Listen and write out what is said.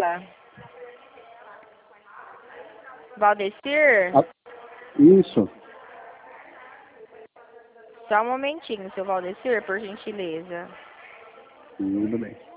Valdecir? Isso. Só um momentinho, seu Valdecir, por gentileza. Tudo bem.